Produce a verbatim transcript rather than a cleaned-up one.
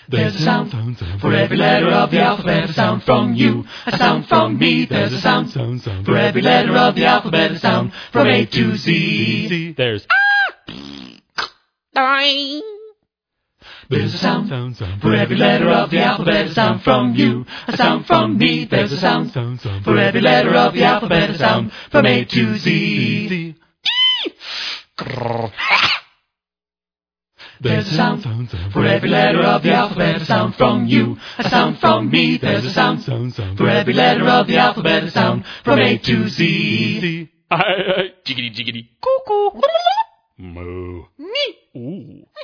There's a sound for every letter of the alphabet. A sound from you, a sound from me. There's a sound for every letter of the alphabet. A sound from A to Z. There's There's a sound for every letter of the alphabet. A sound from you, a sound from me. There's a sound for every letter of the alphabet. A sound from A to Z. There's a sound for every letter of the alphabet. A sound from you, a sound from me. There's a sound for every letter of the alphabet. A sound from A to Z. jiggity jiggity cuckoo moo. Me. Ooh.